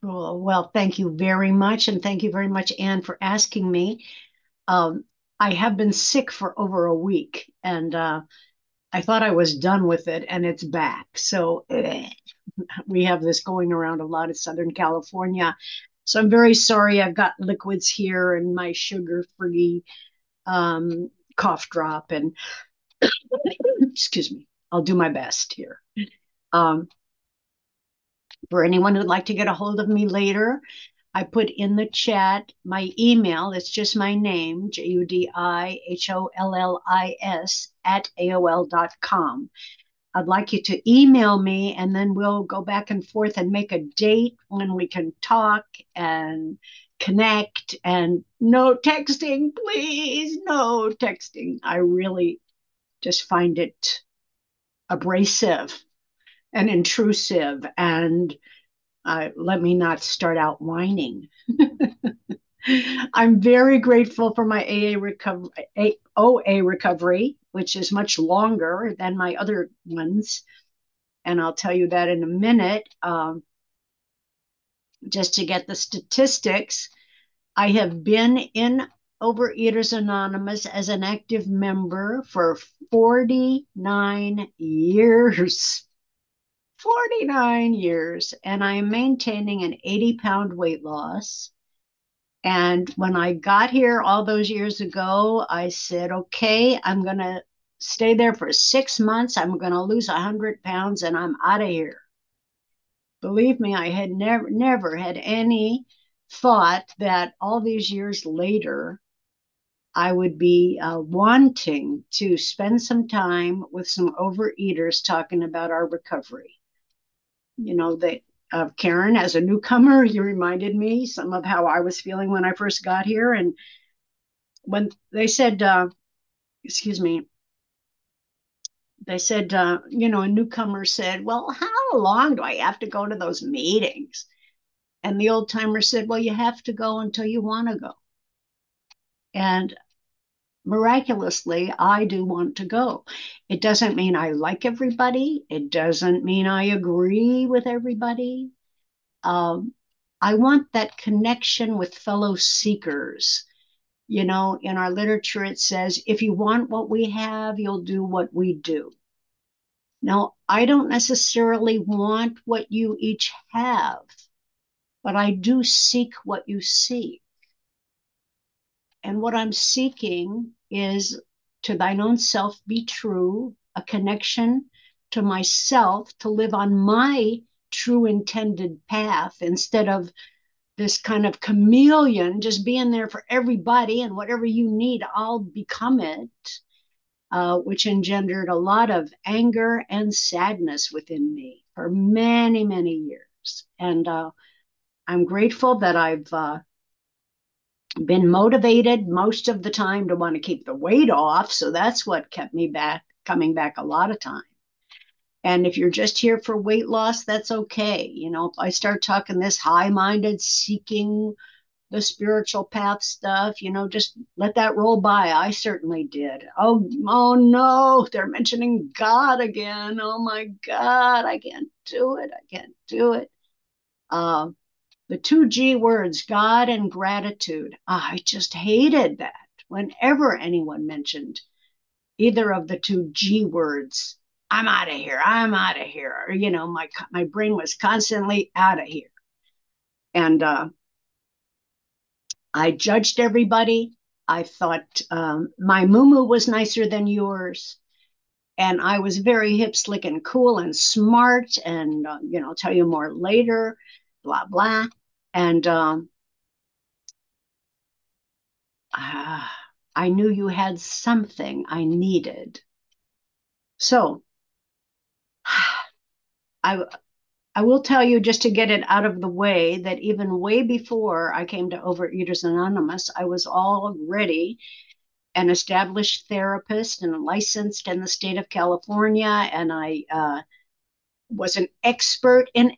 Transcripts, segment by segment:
Cool. Well, thank you very much. And thank you very much, Anne, for asking me. Um, I have been sick for over a week and I thought I was done with it and it's back. So we have this going around a lot in Southern California. So I'm very sorry. I've got liquids here and my sugar-free um, cough drop. And excuse me, I'll do my best here. Um, for anyone who'd like to get a hold of me later, I put in the chat my email. It's just my name, JUDIHOLLIS at AOL.com. I'd like you to email me and then we'll go back and forth and make a date when we can talk and connect. And no texting, please. No texting. I really just find it abrasive and intrusive. And let me not start out whining. I'm very grateful for my OA recovery, which is much longer than my other ones. And I'll tell you that in a minute. Just to get the statistics, I have been in Overeaters Anonymous as an active member for 49 years. 49 years. And I am maintaining an 80-pound weight loss. And when I got here all those years ago, I said, okay, I'm going to stay there for 6 months. I'm going to lose 100 pounds and I'm out of here. Believe me, I had never had any thought that all these years later, I would be wanting to spend some time with some overeaters talking about our recovery. You know, they Karen, as a newcomer, you reminded me some of how I was feeling when I first got here. And when they said, excuse me, they said, a newcomer said, well, how long do I have to go to those meetings? And the old timer said, well, you have to go until you want to go. And miraculously, I do want to go. It doesn't mean I like everybody. It doesn't mean I agree with everybody. Um, I want that connection with fellow seekers. You know, in our literature, it says, if you want what we have, you'll do what we do. Now, I don't necessarily want what you each have, but I do seek what you seek. And what I'm seeking is to thine own self be true, a connection to myself to live on my true intended path instead of this kind of chameleon just being there for everybody and whatever you need, I'll become it, which engendered a lot of anger and sadness within me for many, many years. And I'm grateful that I've been motivated most of the time to want to keep the weight off. So that's what kept me coming back a lot of time. And if you're just here for weight loss, that's okay. You know, if I start talking this high minded, seeking the spiritual path stuff, just let that roll by. I certainly did. Oh no, they're mentioning God again. Oh my God, I can't do it. I can't do it. Uh, the two G words, God and gratitude. I just hated that whenever anyone mentioned either of the two G words. I'm out of here. I'm out of here. Or, my brain was constantly out of here. And I judged everybody. I thought my moo was nicer than yours. And I was very hip, slick, and cool and smart. And, I'll tell you more later, blah, blah. And uh, I knew you had something I needed. So I, I will tell you, just to get it out of the way, that even way before I came to Overeaters Anonymous, I was already an established therapist and licensed in the state of California. And I was an expert in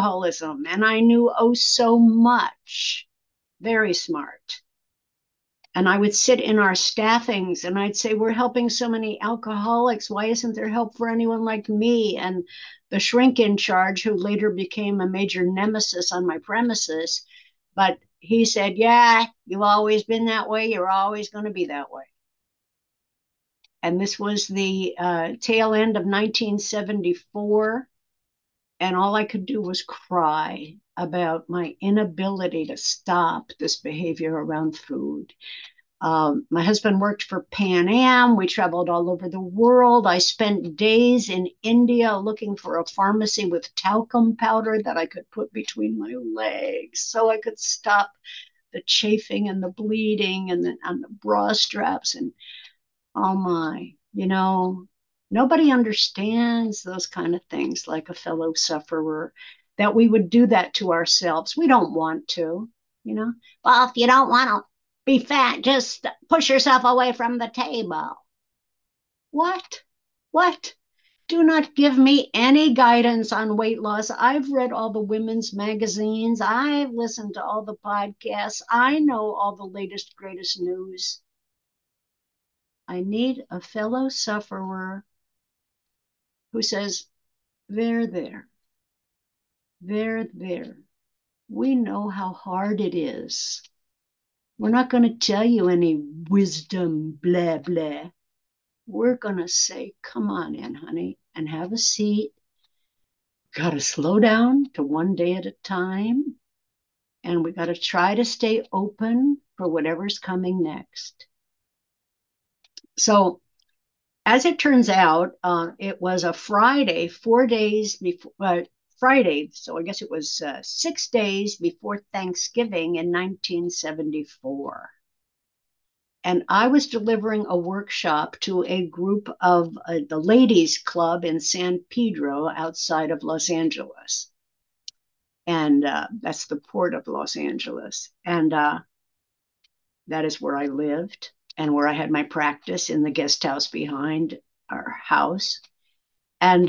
alcoholism. And I knew oh so much, very smart. And I would sit in our staffings and I'd say, we're helping so many alcoholics. Why isn't there help for anyone like me? And the shrink in charge, who later became a major nemesis on my premises, but he said, yeah, you've always been that way. You're always going to be that way. And this was the tail end of 1974. And all I could do was cry about my inability to stop this behavior around food. My husband worked for Pan Am. We traveled all over the world. I spent days in India looking for a pharmacy with talcum powder that I could put between my legs so I could stop the chafing and the bleeding and the bra straps. And oh my, nobody understands those kind of things like a fellow sufferer, that we would do that to ourselves. We don't want to, you know. Well, if you don't want to be fat, just push yourself away from the table. What? What? Do not give me any guidance on weight loss. I've read all the women's magazines. I've listened to all the podcasts. I know all the latest, greatest news. I need a fellow sufferer who says, there, there, there. We know how hard it is. We're not going to tell you any wisdom, blah, blah. We're going to say, come on in, honey, and have a seat. Got to slow down to one day at a time. And we got to try to stay open for whatever's coming next. So, as it turns out, it was a Friday, 4 days before Friday. So I guess it was 6 days before Thanksgiving in 1974. And I was delivering a workshop to a group of the Ladies Club in San Pedro outside of Los Angeles. And that's the port of Los Angeles. And that is where I lived and where I had my practice, in the guest house behind our house. And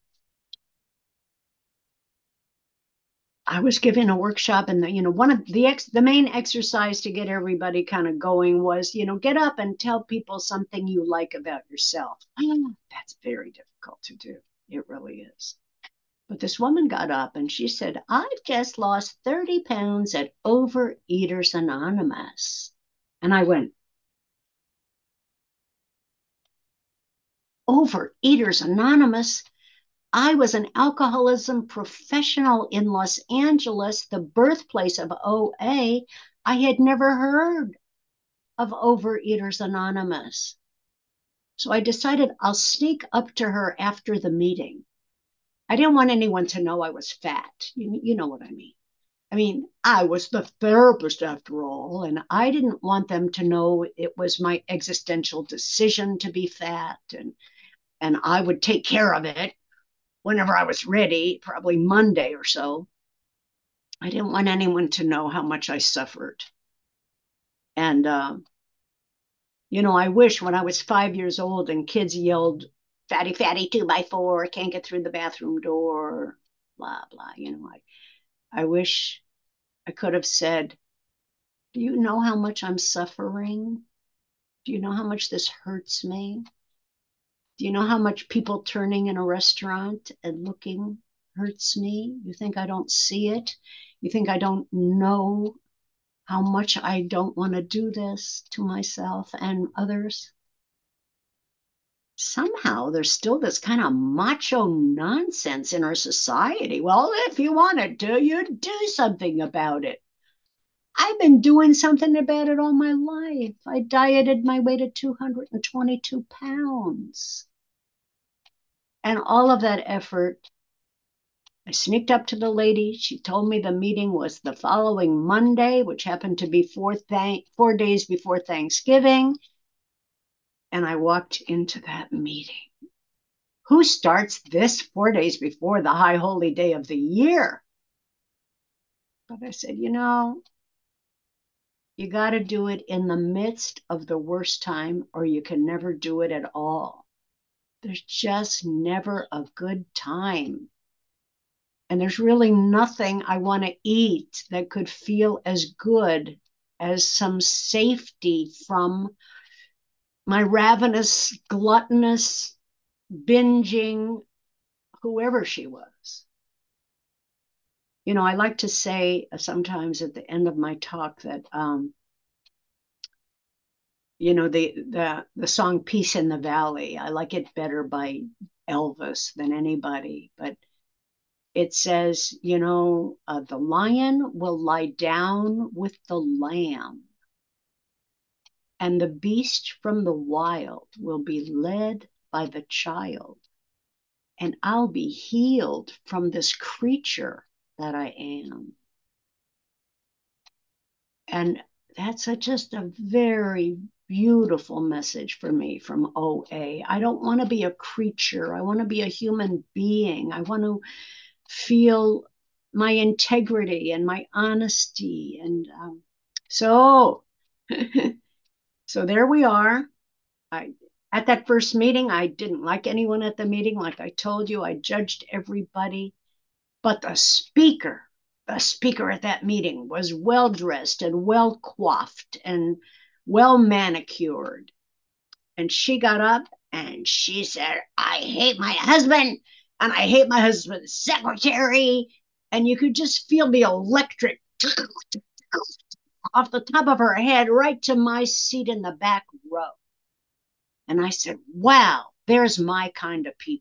I was giving a workshop, and one of the main exercise to get everybody kind of going was, get up and tell people something you like about yourself. That's very difficult to do. It really is. But this woman got up and she said, I've just lost 30 pounds at Overeaters Anonymous. And I went, Overeaters Anonymous? I was an alcoholism professional in Los Angeles, the birthplace of OA. I had never heard of Overeaters Anonymous. So I decided I'll sneak up to her after the meeting. I didn't want anyone to know I was fat. You know what I mean. I mean, I was the therapist after all, and I didn't want them to know it was my existential decision to be fat, and I would take care of it whenever I was ready, probably Monday or so. I didn't want anyone to know how much I suffered. And, I wish when I was 5 years old and kids yelled, fatty, fatty, 2x4, can't get through the bathroom door, blah, blah. I wish I could have said, do you know how much I'm suffering? Do you know how much this hurts me? Do you know how much people turning in a restaurant and looking hurts me? You think I don't see it? You think I don't know how much I don't want to do this to myself and others? Somehow there's still this kind of macho nonsense in our society. Well, if you wanted to, you'd do something about it. I've been doing something about it all my life. I dieted my way to 222 pounds. And all of that effort, I sneaked up to the lady. She told me the meeting was the following Monday, which happened to be 4 days before Thanksgiving. And I walked into that meeting. Who starts this 4 days before the high holy day of the year? But I said, you got to do it in the midst of the worst time, or you can never do it at all. There's just never a good time. And there's really nothing I want to eat that could feel as good as some safety from my ravenous, gluttonous, binging, whoever she was. You know, I like to say sometimes at the end of my talk that, you know, the song "Peace in the Valley." I like it better by Elvis than anybody, but it says, you know, the lion will lie down with the lamb, and the beast from the wild will be led by the child, and I'll be healed from this creature that I am. And that's just a very beautiful message for me from OA. I don't want to be a creature. I want to be a human being. I want to feel my integrity and my honesty. And so, so there we are. I at that first meeting, I didn't like anyone at the meeting. Like I told you, I judged everybody. But the speaker at that meeting was well dressed and well coiffed and well manicured. And she got up and she said, I hate my husband and I hate my husband's secretary. And you could just feel the electric off the top of her head right to my seat in the back row. And I said, wow, there's my kind of people.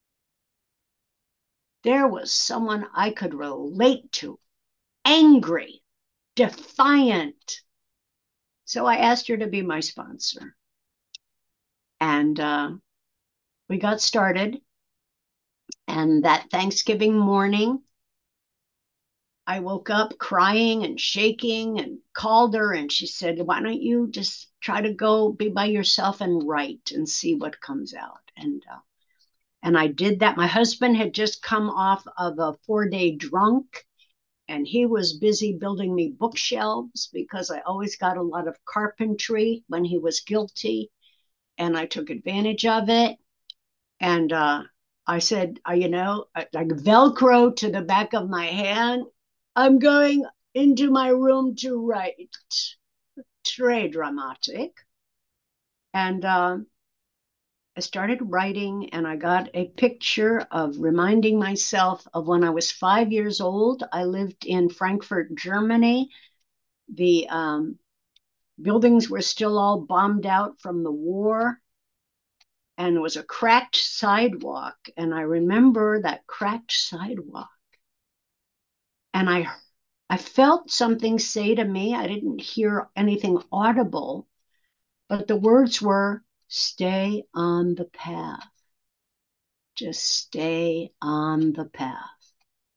There was someone I could relate to, angry, defiant. So I asked her to be my sponsor. And we got started. And that Thanksgiving morning, I woke up crying and shaking and called her. And she said, why don't you just try to go be by yourself and write and see what comes out? And I did that. My husband had just come off of a 4-day drunk, and he was busy building me bookshelves because I always got a lot of carpentry when he was guilty, and I took advantage of it. And I said, you know, like Velcro to the back of my hand, I'm going into my room to write. Très dramatic. And I started writing, and I got a picture of reminding myself of when I was 5 years old. I lived in Frankfurt, Germany. The buildings were still all bombed out from the war, and it was a cracked sidewalk. And I remember that cracked sidewalk. And I felt something say to me. I didn't hear anything audible, but the words were, stay on the path. Just stay on the path.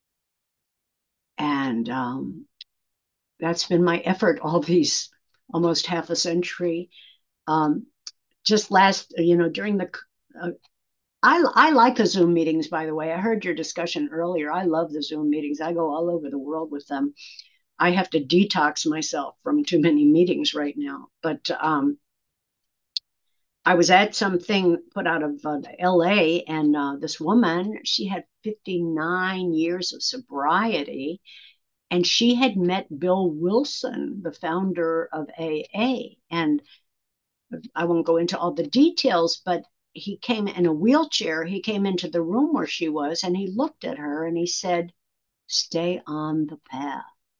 And that's been my effort all these almost half a century. Just last, you know, during the, I like the Zoom meetings, by the way. I heard your discussion earlier. I love the Zoom meetings. I go all over the world with them. I have to detox myself from too many meetings right now. But I was at something put out of LA, and this woman, she had 59 years of sobriety, and she had met Bill Wilson, the founder of AA. And I won't go into all the details, but he came in a wheelchair. He came into the room where she was, and he looked at her and he said, stay on the path.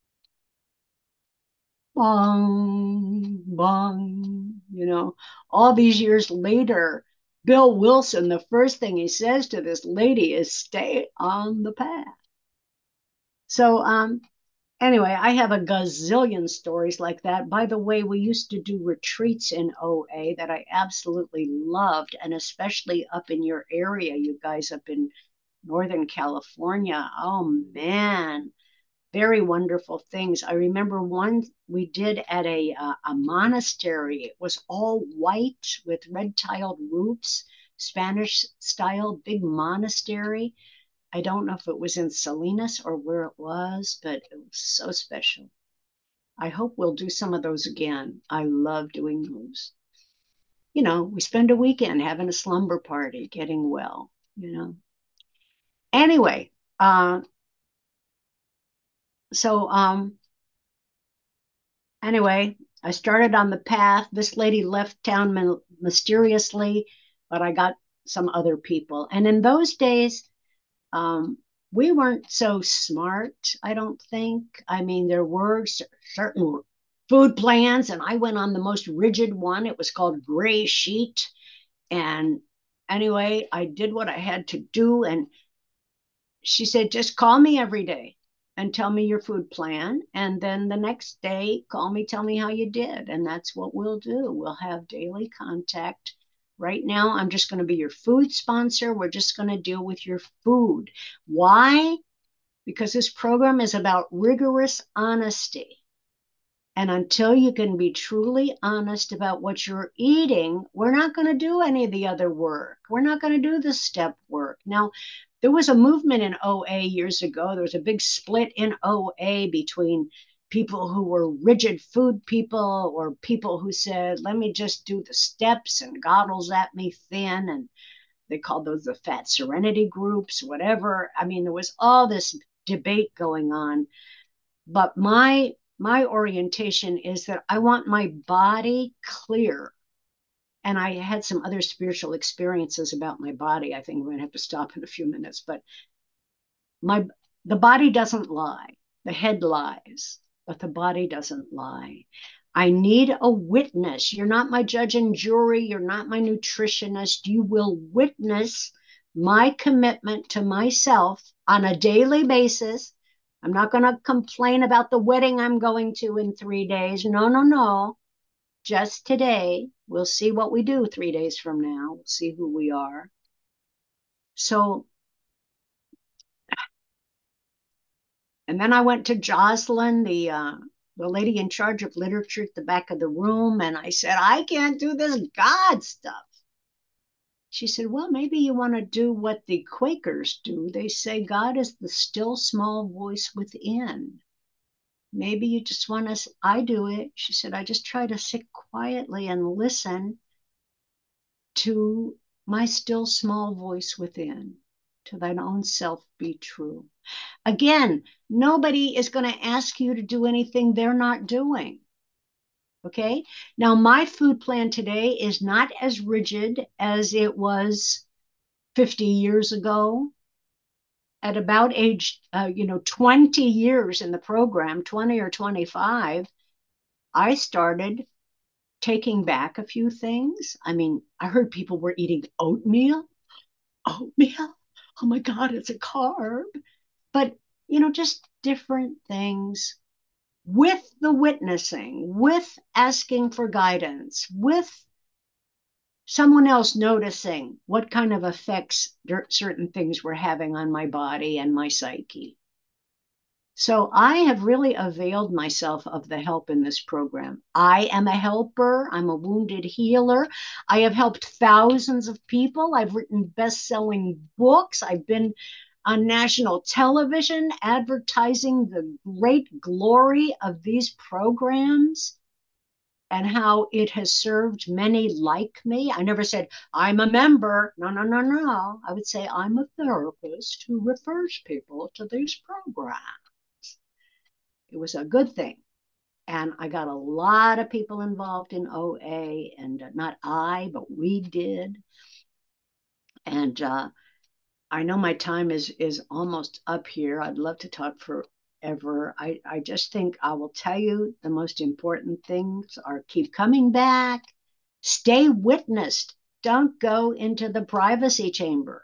Bong, bong, you know, all these years later, Bill Wilson, the first thing he says to this lady is stay on the path. So, anyway, I have a gazillion stories like that. By the way, we used to do retreats in OA that I absolutely loved, and especially up in your area, you guys up in Northern California. Oh man, very wonderful things. I remember one we did at a monastery. It was all white with red tiled roofs, Spanish style, big monastery. I don't know if it was in Salinas or where it was, but it was so special. I hope we'll do some of those again. I love doing those. You know, we spend a weekend having a slumber party, getting well, you know. Anyway, so Anyway, I started on the path. This lady left town mysteriously, but I got some other people. And in those days, um, we weren't so smart, I don't think. I mean, there were certain food plans, and I went on the most rigid one. It was called Gray Sheet. And anyway, I did what I had to do. And she said, just call me every day and tell me your food plan. And then the next day, call me, tell me how you did. And that's what we'll do. We'll have daily contact. Right now, I'm just going to be your food sponsor. We're just going to deal with your food. Why? Because this program is about rigorous honesty. And until you can be truly honest about what you're eating, we're not going to do any of the other work. We're not going to do the step work. Now, there was a movement in OA years ago. There was a big split in OA between people who were rigid food people or people who said, let me just do the steps and Goddles at me thin. And they called those the fat serenity groups, whatever. I mean, there was all this debate going on. But my orientation is that I want my body clear. And I had some other spiritual experiences about my body. I think we're going to have to stop in a few minutes, but my the body doesn't lie. The head lies, but the body doesn't lie. I need a witness. You're not my judge and jury. You're not my nutritionist. You will witness my commitment to myself on a daily basis. I'm not going to complain about the wedding I'm going to in 3 days. No, no, no. Just today. We'll see what we do 3 days from now. We'll see who we are. So, and then I went to Jocelyn, the lady in charge of literature at the back of the room, and I said, I can't do this God stuff. She said, well, maybe you want to do what the Quakers do. They say God is the still small voice within. Maybe you just want to, I do it. She said, I just try to sit quietly and listen to my still small voice within, to thine own self be true. Again, nobody is going to ask you to do anything they're not doing. Okay. Now, my food plan today is not as rigid as it was 50 years ago. At about age, 20 years in the program, 20 or 25, I started taking back a few things. I mean, I heard people were eating oatmeal. Oatmeal? Oh my God, it's a carb. But, just different things with the witnessing, with asking for guidance, with someone else noticing what kind of effects certain things were having on my body and my psyche. So I have really availed myself of the help in this program. I am a helper. I'm a wounded healer. I have helped thousands of people. I've written best-selling books. I've been on national television advertising the great glory of these programs and how it has served many like me. I never said, I'm a member. No, no, no, no. I would say, I'm a therapist who refers people to these programs. It was a good thing. And I got a lot of people involved in OA, and not I, but we did. And I know my time is almost up here. I'd love to talk forever. I just think I will tell you the most important things are keep coming back, stay witnessed. Don't go into the privacy chamber.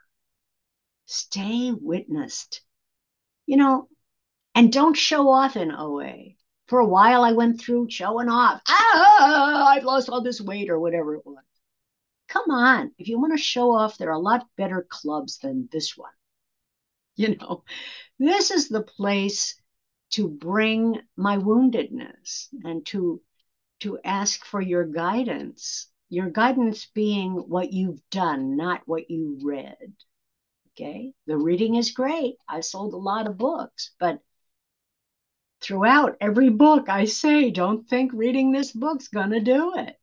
Stay witnessed. You know, and don't show off in OA. For a while, I went through showing off. I've lost all this weight or whatever it was. Come on. If you want to show off, there are a lot better clubs than this one. You know, this is the place to bring my woundedness and to ask for your guidance. Your guidance being what you've done, not what you read. Okay. The reading is great. I sold a lot of books, but throughout every book, I say, don't think reading this book's going to do it.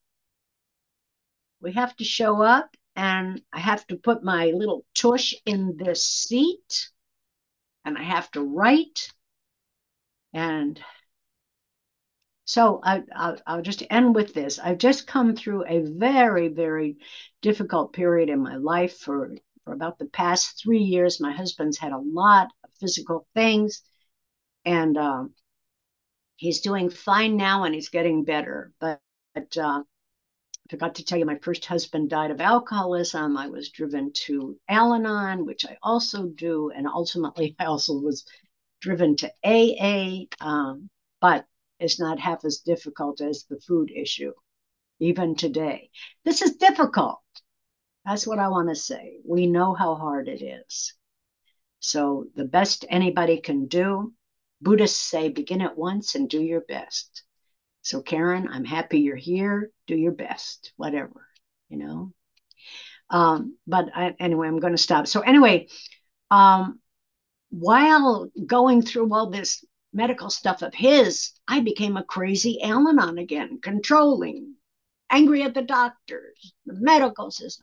We have to show up, and I have to put my little tush in this seat, and I have to write. And So I'll just end with this. I've just come through a very, very difficult period in my life for about the past 3 years. My husband's had a lot of physical things, and he's doing fine now, and he's getting better. But I forgot to tell you, my first husband died of alcoholism. I was driven to Al-Anon, which I also do, and ultimately I also was driven to AA, but it's not half as difficult as the food issue, even today. This is difficult. That's what I want to say. We know how hard it is. So, the best anybody can do, Buddhists say, begin at once and do your best. So, Karen, I'm happy you're here. Do your best, whatever, you know. Anyway, I'm going to stop. So, anyway, um, while going through all this medical stuff of his, I became a crazy Al-Anon again, controlling, angry at the doctors, the medical system.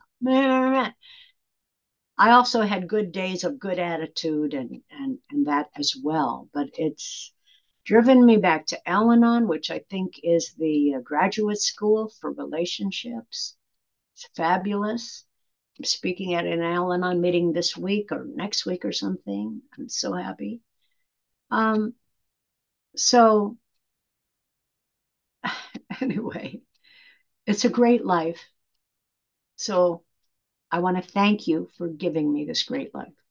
I also had good days of good attitude and that as well, but it's driven me back to Al-Anon, which I think is the graduate school for relationships. It's fabulous. I'm speaking at an Al-Anon meeting this week or next week or something. I'm so happy. Um, so anyway, it's a great life. So I want to thank you for giving me this great life.